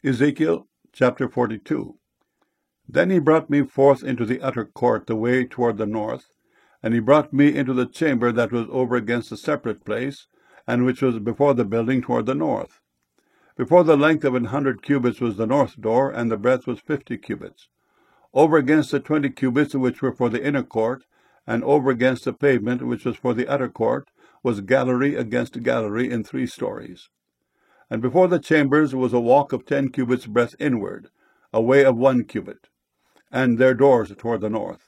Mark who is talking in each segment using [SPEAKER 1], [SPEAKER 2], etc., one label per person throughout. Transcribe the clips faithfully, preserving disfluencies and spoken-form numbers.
[SPEAKER 1] Ezekiel chapter forty-two. Then he brought me forth into the utter court, the way toward the north, and he brought me into the chamber that was over against the separate place, and which was before the building toward the north. Before the length of an hundred cubits was the north door, and the breadth was fifty cubits. Over against the twenty cubits which were for the inner court, and over against the pavement which was for the utter court, was gallery against gallery in three stories. And before the chambers was a walk of ten cubits breadth inward, a way of one cubit, and their doors toward the north.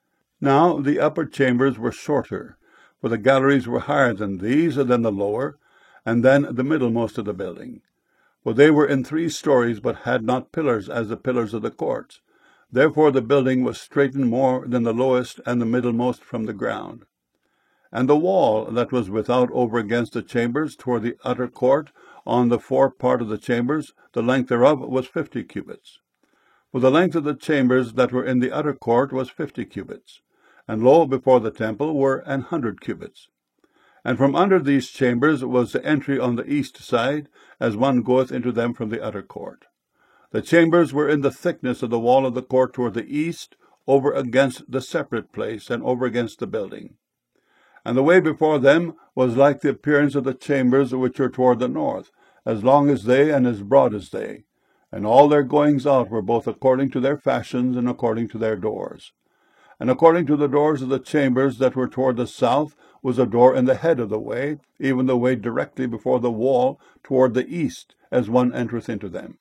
[SPEAKER 1] Now the upper chambers were shorter, for the galleries were higher than these, than the lower, and then the middlemost of the building. For they were in three stories, but had not pillars as the pillars of the courts. Therefore the building was straitened more than the lowest and the middlemost from the ground. And the wall that was without over against the chambers toward the utter court, on the fore part of the chambers, the length thereof was fifty cubits. For the length of the chambers that were in the utter court was fifty cubits, and lo, before the temple were an hundred cubits. And from under these chambers was the entry on the east side, as one goeth into them from the utter court. The chambers were in the thickness of the wall of the court toward the east, over against the separate place, and over against the building. And the way before them was like the appearance of the chambers which are toward the north, as long as they, and as broad as they. And all their goings out were both according to their fashions, and according to their doors. And according to the doors of the chambers that were toward the south was a door in the head of the way, even the way directly before the wall toward the east, as one entereth into them.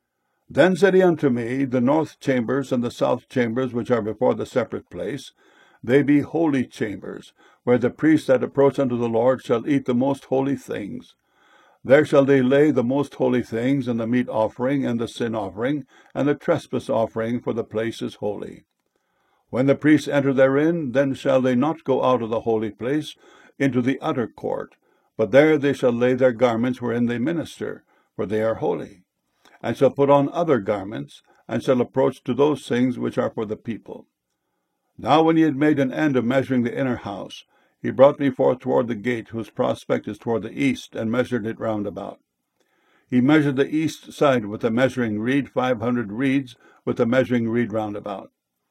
[SPEAKER 1] Then said he unto me, The north chambers and the south chambers which are before the separate place, they be holy chambers, where the priests that approach unto the Lord shall eat the most holy things. There shall they lay the most holy things, and the meat offering, and the sin offering, and the trespass offering, for the place is holy. When the priests enter therein, then shall they not go out of the holy place into the utter court, but there they shall lay their garments wherein they minister, for they are holy, and shall put on other garments, and shall approach to those things which are for the people. Now when he had made an end of measuring the inner house, he brought me forth toward the gate, whose prospect is toward the east, and measured it round about. He measured the east side with a measuring reed, five hundred reeds, with a measuring reed round about.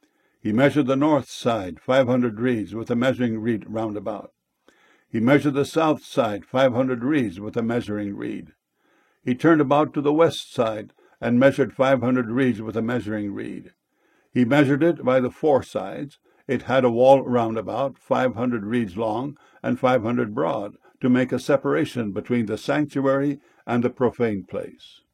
[SPEAKER 1] He measured the north side, five hundred reeds, with a measuring reed round about. He measured the south side, five hundred reeds, with a measuring reed. He turned about to the west side, and measured five hundred reeds with a measuring reed. He measured it by the four sides. It had a wall round about, five hundred reeds long, and five hundred broad, to make a separation between the sanctuary and the profane place.